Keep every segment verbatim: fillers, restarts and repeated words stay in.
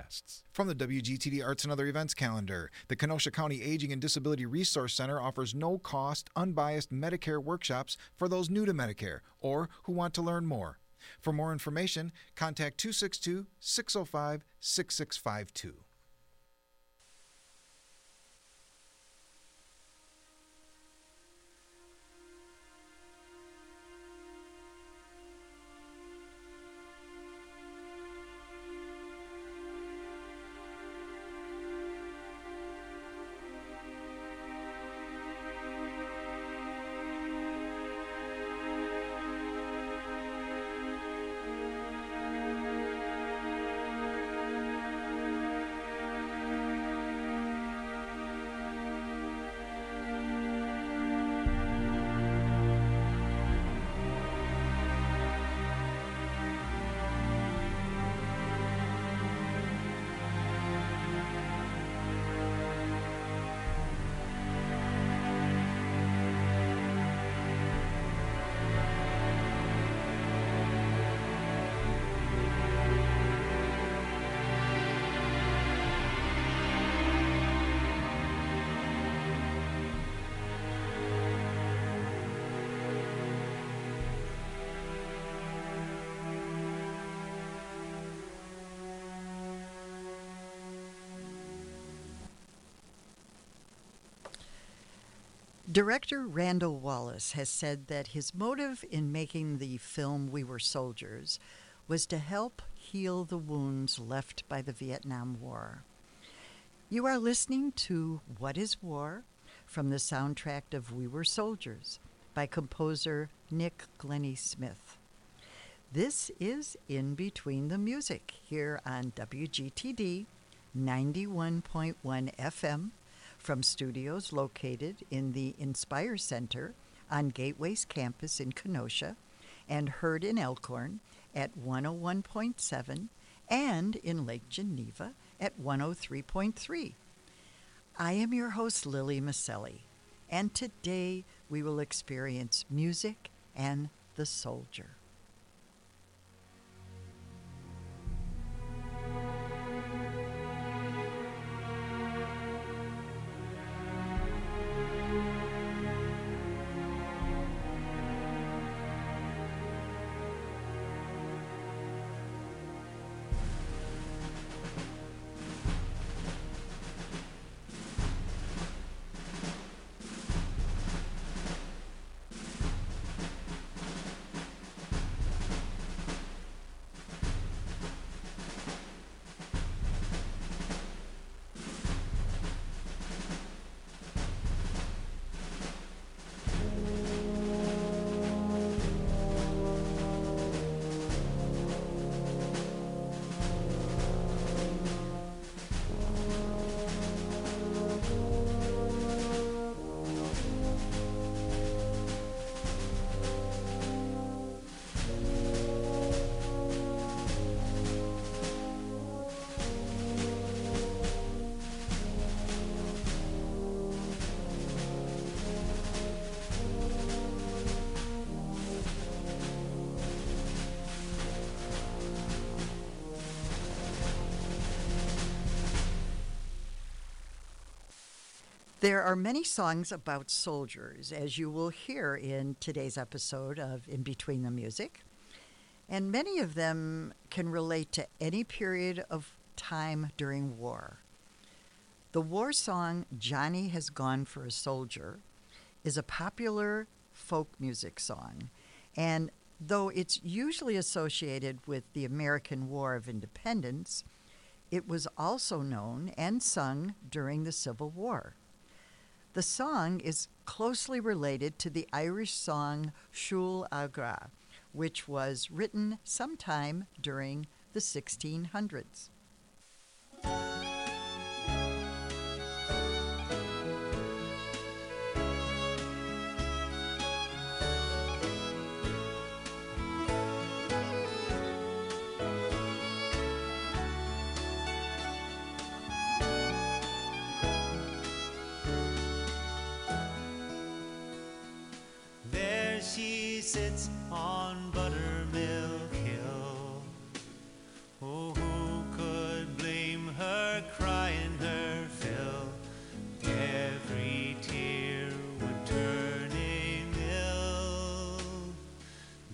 podcasts. From the W G T D Arts and Other Events calendar, the Kenosha County Aging and Disability Resource Center offers no-cost, unbiased Medicare workshops for those new to Medicare or who want to learn more. For more information, contact two six two, six oh five, six six five two. Director Randall Wallace has said that his motive in making the film We Were Soldiers was to help heal the wounds left by the Vietnam War. You are listening to What is War? From the soundtrack of We Were Soldiers by composer Nick Glennie Smith. This is In Between the Music here on W G T D ninety-one point one F M from studios located in the Inspire Center on Gateway's campus in Kenosha and heard in Elkhorn at one oh one point seven and in Lake Geneva at one oh three point three. I am your host, Lily Maselli, and today we will experience music and the soldier. There are many songs about soldiers, as you will hear in today's episode of In Between the Music, and many of them can relate to any period of time during war. The war song Johnny Has Gone for a Soldier is a popular folk music song, and though it's usually associated with the American War of Independence, it was also known and sung during the Civil War. The song is closely related to the Irish song Siúl Agra, which was written sometime during the sixteen hundreds. She sits on Buttermilk Hill. Oh, who could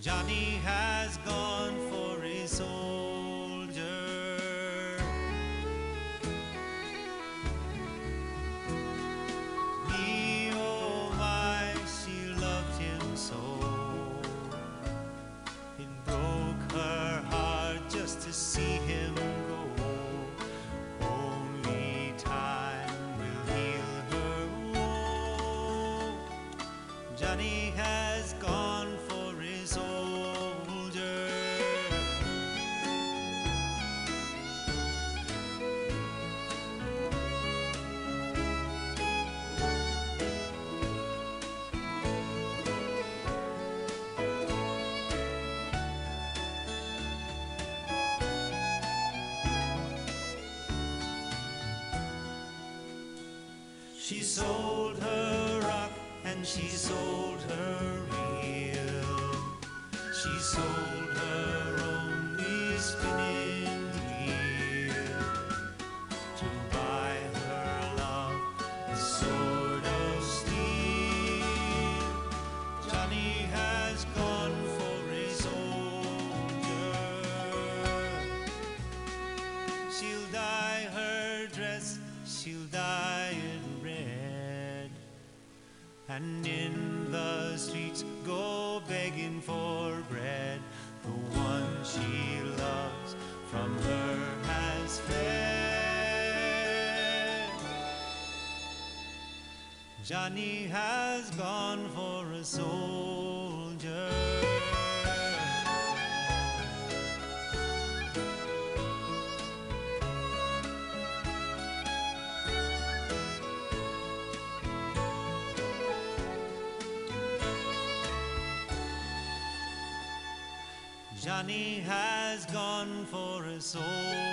Johnny has gone for his soldier. Me, oh my, she loved him so. It broke her heart just to see him go. Only time will heal her woe. Johnny has gone for his soldier. She sold her rock and she sold her reel. She sold her only spinning wheel to buy her love a sword of steel. Johnny has gone for his soldier. She'll dye her dress, she'll dye it red, and in the streets go begging for bread. The one she loves from her has fled. Johnny has gone for a soldier. Johnny has gone for a soldier.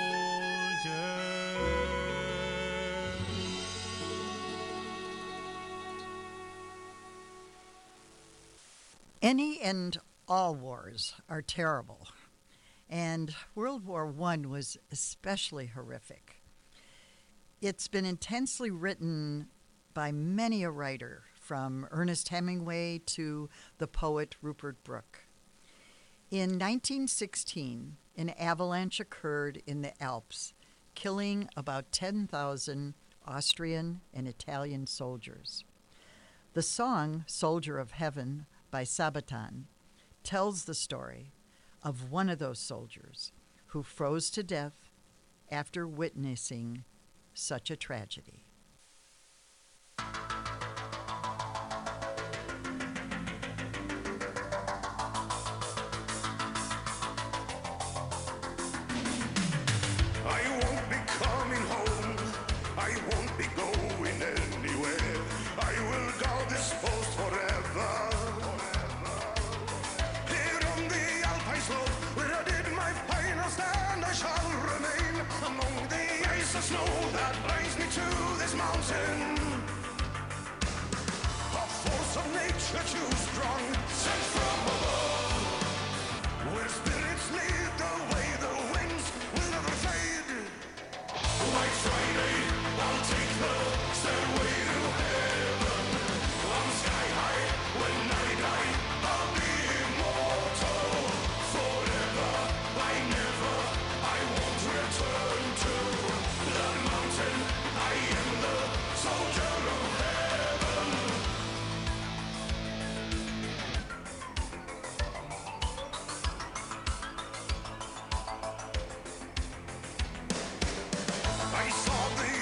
Any and all wars are terrible, and World War One was especially horrific. It's been intensely written by many a writer, from Ernest Hemingway to the poet Rupert Brooke. In nineteen sixteen, an avalanche occurred in the Alps, killing about ten thousand Austrian and Italian soldiers. The song Soldier of Heaven by Sabaton tells the story of one of those soldiers who froze to death after witnessing such a tragedy. Snow that brings me to this mountain, a force of nature too strong, sent from above, where spirits lead the way, the winds will never fade. Like Friday, I'll take the stairway to heaven. I'm sky high when I die, I'll be immortal forever. I never, I won't return to that mountain. I am the soldier of heaven. I saw the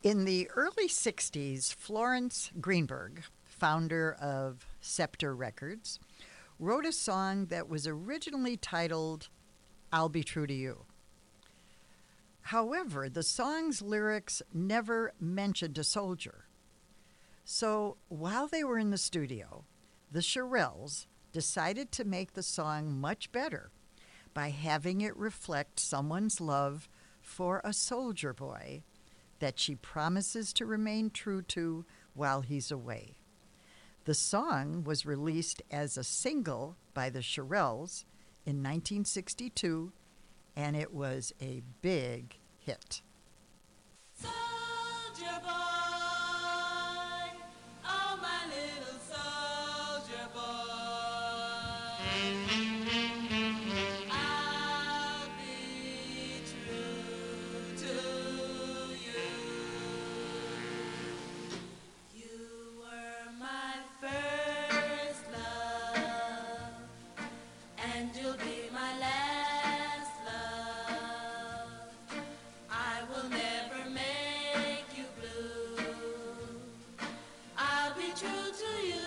In the early sixties, Florence Greenberg, founder of Scepter Records, wrote a song that was originally titled I'll Be True to You. However, the song's lyrics never mentioned a soldier. So while they were in the studio, the Shirelles decided to make the song much better by having it reflect someone's love for a soldier boy that she promises to remain true to while he's away. The song was released as a single by the Shirelles in nineteen sixty-two, and it was a big hit. Soldier boy, oh my little soldier boy, I'll be true to you. You were my first love, and you'll be my last love. I will never make you blue. I'll be true to you.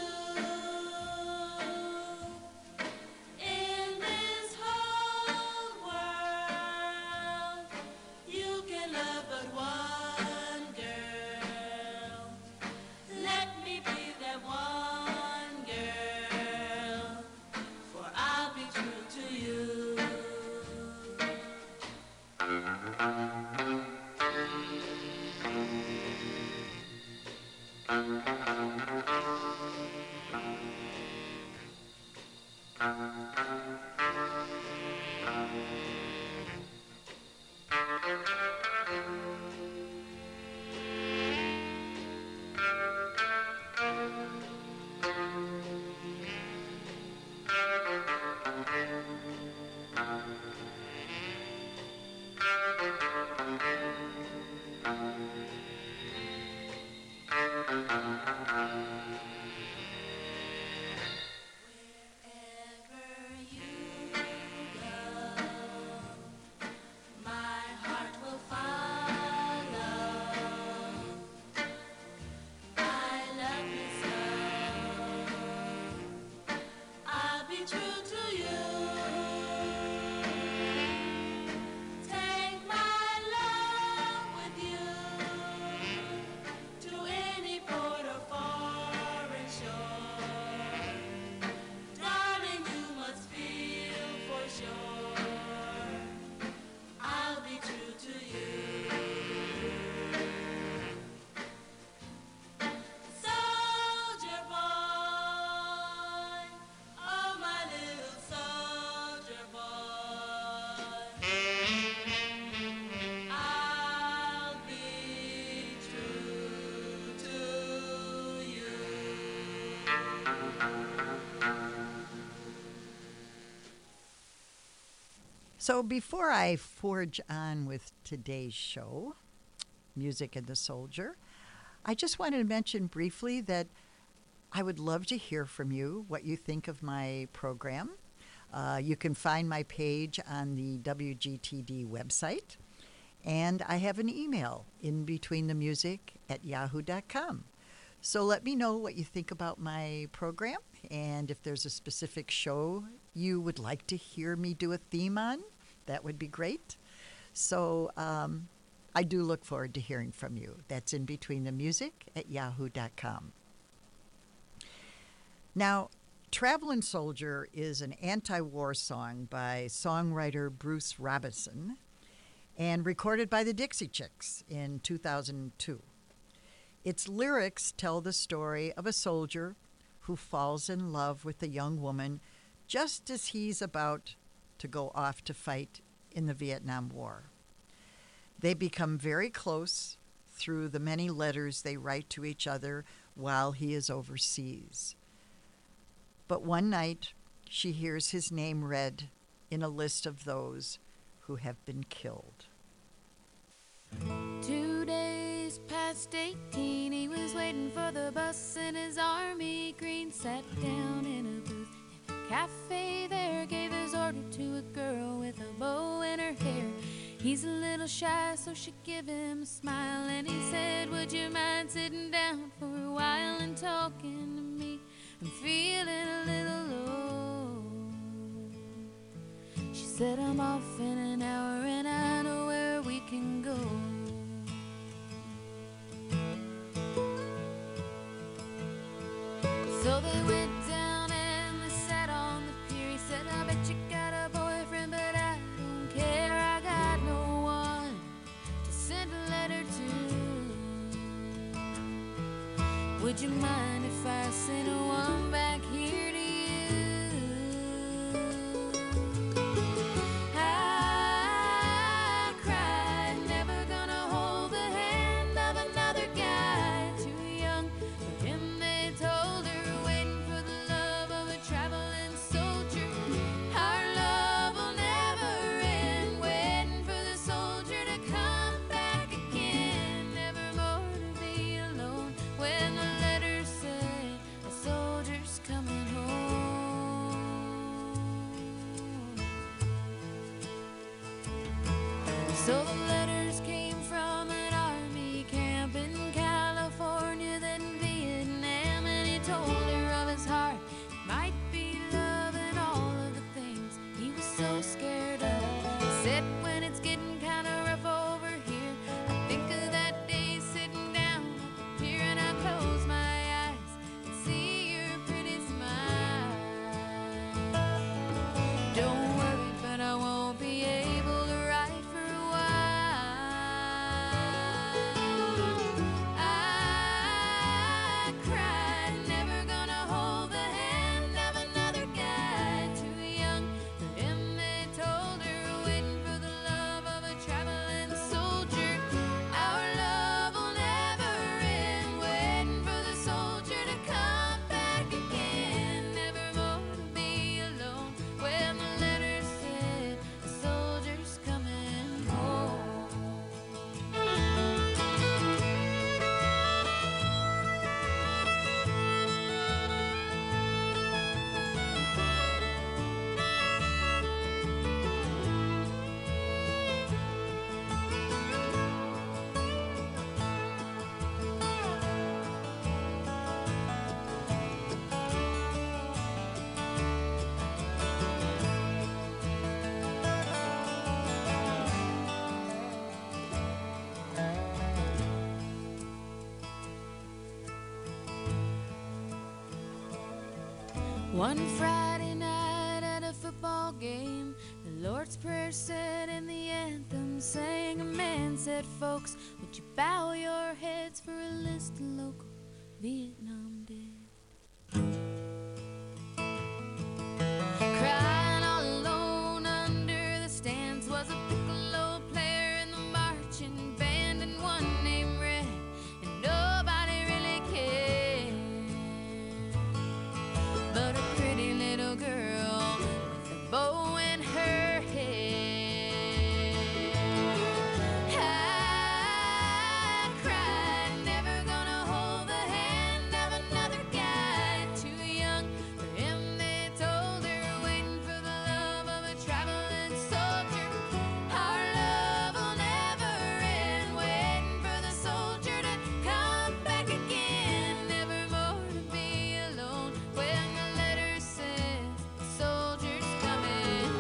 In this whole world, you can love but one girl. Let me be that one girl, for I'll be true to you. Wherever you go, my heart will follow. I love you so. I'll be true to you. Take my love with you to any port or foreign shore. Darling, you must feel for sure I'll be true to you. Soldier boy, oh my little soldier boy, I'll be true to you. So before I forge on with today's show, Music and the Soldier, I just wanted to mention briefly that I would love to hear from you what you think of my program. Uh, you can find my page on the W G T D website, and I have an email, in between the music at yahoo dot com. So let me know what you think about my program, and if there's a specific show you would like to hear me do a theme on, that would be great. So um, I do look forward to hearing from you. That's in between the music at yahoo dot com. Now, Travelin' Soldier is an anti-war song by songwriter Bruce Robinson and recorded by the Dixie Chicks in two thousand two. Its lyrics tell the story of a soldier who falls in love with a young woman just as he's about to go off to fight in the Vietnam War. They become very close through the many letters they write to each other while he is overseas. But one night, she hears his name read in a list of those who have been killed. Two days past eighteen, he was waiting for the bus in his army green. Sat down in a booth in a cafe there, gave his order to a girl with a bow in her hair. He's a little shy, so she give him a smile, and he said, would you mind sitting down for a while and talking to me? I'm feeling a little low. She said, I'm off in an hour and I know where we can go. So they went down and they sat on the pier. He said, I bet you got a boyfriend, but I don't care. I got no one to send a letter to. Would you mind if I sent one back here to you? I cried, never gonna hold the hand of another guy too young for him. They told her, waiting for the love of a traveling soldier. Our love will never end, waiting for the soldier to come back again. Never more to be alone when the letter said a soldier's coming home. So the letters came from an army camp in California, then Vietnam, and he told her of his heart. It might be love and all of the things he was so scared of. He said, when it's getting kind of rough over here, I think of that day sitting down at the pier, and I close my eyes and see your pretty smile. Don't worry, but I won't be able to write for a while. I cried, never gonna hold the hand of another guy too young for him. They told her, waiting for the love of a traveling soldier. Our love will never end, waiting for the soldier to come back again. Never more to be alone when the letter said the soldier's coming home. One Friday night at a football game, the Lord's Prayer said and the anthem sang. A man said, folks, would you bow your heads for a list of local Vietnam dead? Crying all alone under the stands was a piccolo player in the marching band, and one named Red, and nobody really cared. But a pretty little girl with a bow in her hair. I cried, never gonna hold the hand of another guy too young for him. They told her, waiting for the love of a traveling soldier. Our love will never end, waiting for the soldier to come back again. Never more to be alone when the letter said the soldier's coming.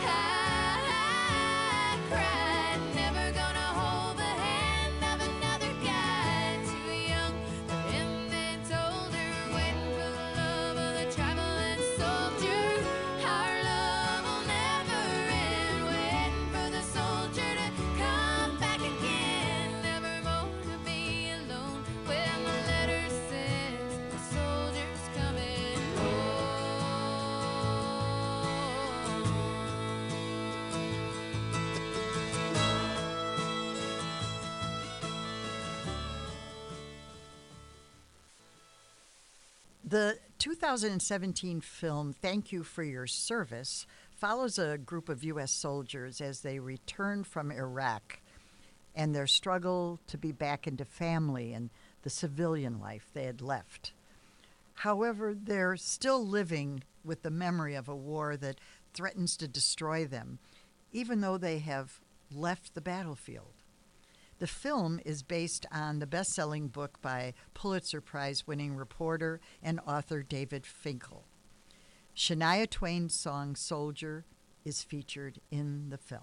I cried, never gonna hold the hand of another guy too young for him. They told her, waiting for the love of the traveling soldier. Our love will never end, waiting for the soldier to come back again. Never more to be alone when the letter says the soldier's coming home. The two thousand seventeen film Thank You for Your Service follows a group of U S soldiers as they return from Iraq and their struggle to be back into family and the civilian life they had left. However, they're still living with the memory of a war that threatens to destroy them, even though they have left the battlefield. The film is based on the best-selling book by Pulitzer Prize-winning reporter and author David Finkel. Shania Twain's song Soldier is featured in the film.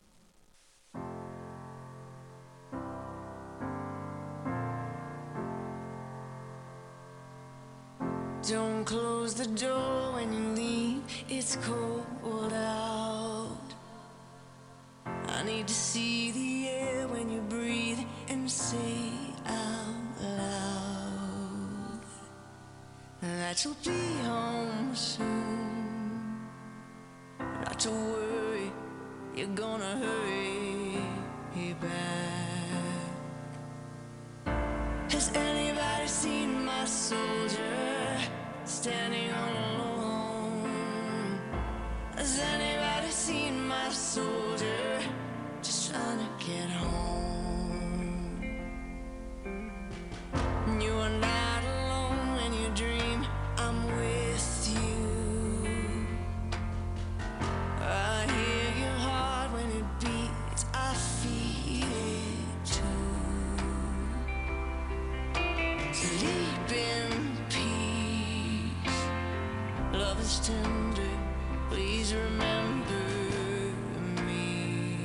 Don't close the door when you leave, it's cold out. I need to see the air when you breathe and say out loud that you'll be home soon. Not to worry, you're gonna hurry back. Has anybody seen my soldier standing all alone? Has anybody seen my soldier just trying to get home? You are not alone when you dream I'm with you. I hear your heart when it beats, I feel it too. Sleep in peace, love is tender, please remember me.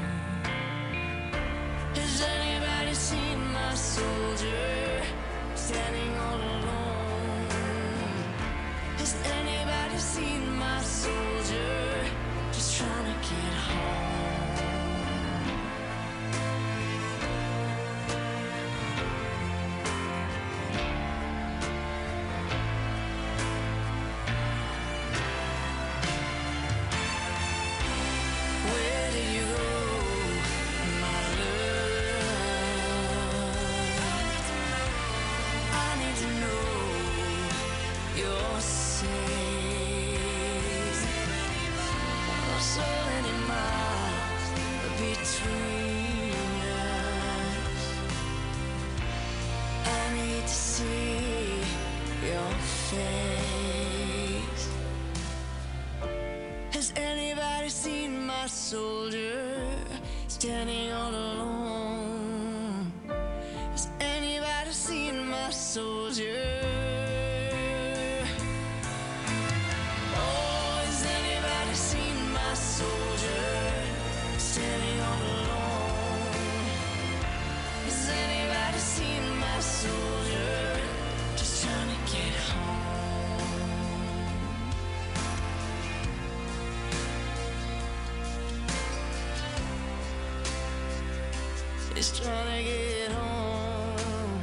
Has anybody seen my soldier standing all alone? Has anybody seen my soldier just trying to get home? Where did you go, my love? I need to know you're safe. So many miles between us. I need to see your face. Has anybody seen my soldier standing all alone? Has anybody seen my soldier? Oh, has anybody seen my soldier standing all alone? Has anybody seen my soldier just trying to get home? Just trying to get home.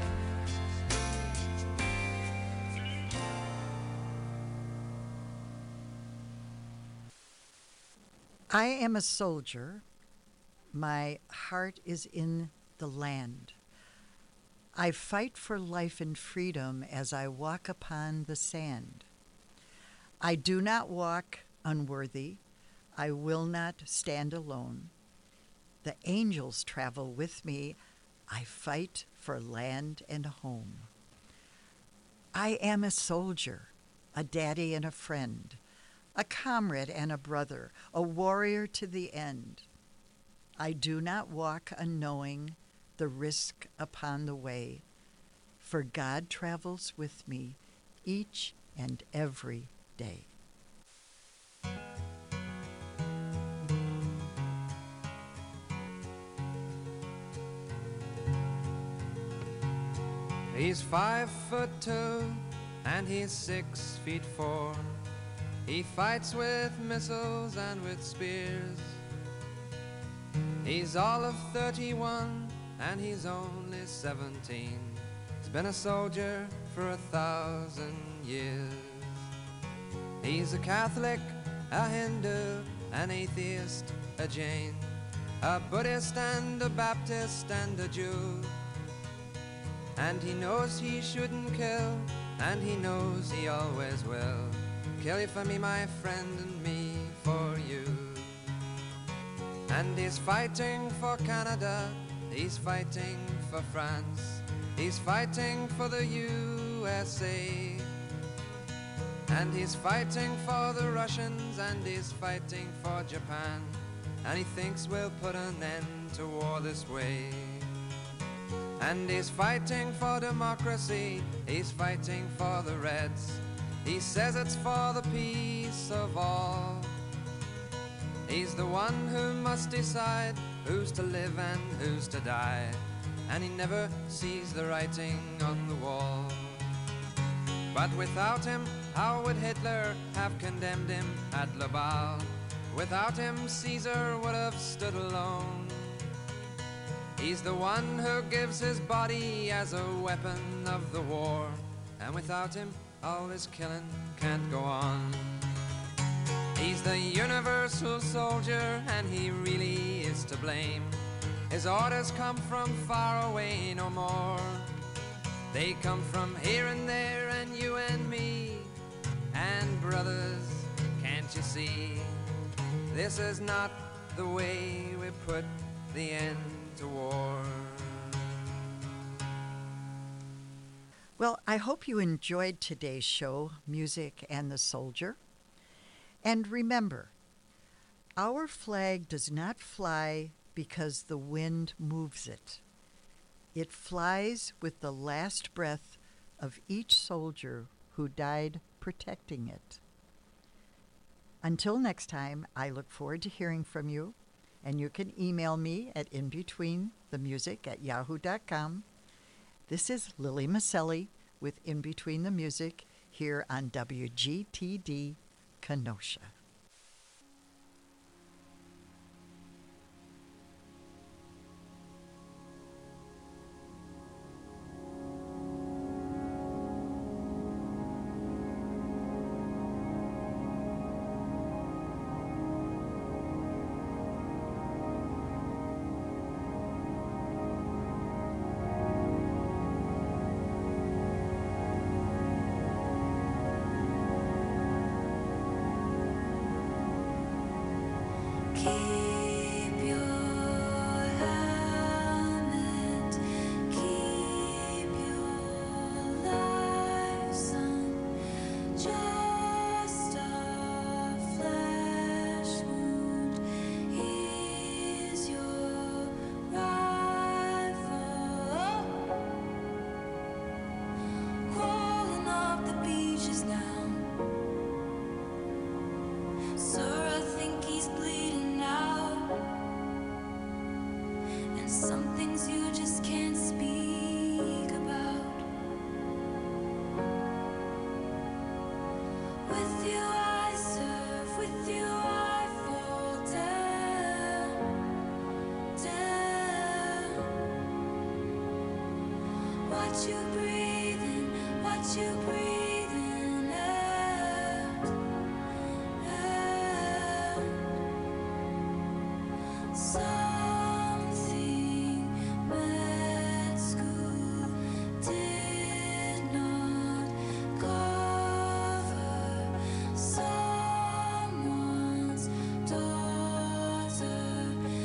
I am a soldier. My heart is in the land. I fight for life and freedom as I walk upon the sand. I do not walk unworthy. I will not stand alone. The angels travel with me. I fight for land and home. I am a soldier, a daddy and a friend, a comrade and a brother, a warrior to the end. I do not walk unknowing the risk upon the way, for God travels with me each and every day. He's five foot two and he's six feet four. He fights with missiles and with spears. He's all of thirty-one and he's only seventeen. He's been a soldier for a thousand years. He's a Catholic, a Hindu, an atheist, a Jain, a Buddhist and a Baptist and a Jew. And he knows he shouldn't kill, and he knows he always will. Kill you for me, my friend, and me for you. And he's fighting for Canada, he's fighting for France, he's fighting for the U S A. And he's fighting for the Russians, and he's fighting for Japan. and he thinks we'll put an end to war this way. And he's fighting for democracy, he's fighting for the Reds. He says it's for the peace of all. He's the one who must decide who's to live and who's to die, and he never sees the writing on the wall. But without him, how would Hitler have condemned him at Lobau? Without him, Caesar would have stood alone. He's the one who gives his body as a weapon of the war, and without him, all this killing can't go on. He's the universal soldier, and he really is to blame. His orders come from far away no more. They come from here and there, and you and me. And brothers, can't you see? This is not the way we put the end to war. Well, I hope you enjoyed today's show, Music and the Soldier. And remember, our flag does not fly because the wind moves it. It flies with the last breath of each soldier who died protecting it. Until next time, I look forward to hearing from you, and you can email me at inbetweenthemusic at yahoo dot com. This is Lily Maselli with In Between the Music here on W G T D Kenosha. Keep your helmet, keep your life, son. Just a flesh wound. Here's your rifle. Crawling up the beaches now. Sir, I think he's bleeding out, and some things you just can't speak about. With you I serve, with you I fall down, down. Watch you breathing, watch you breathing out, out. So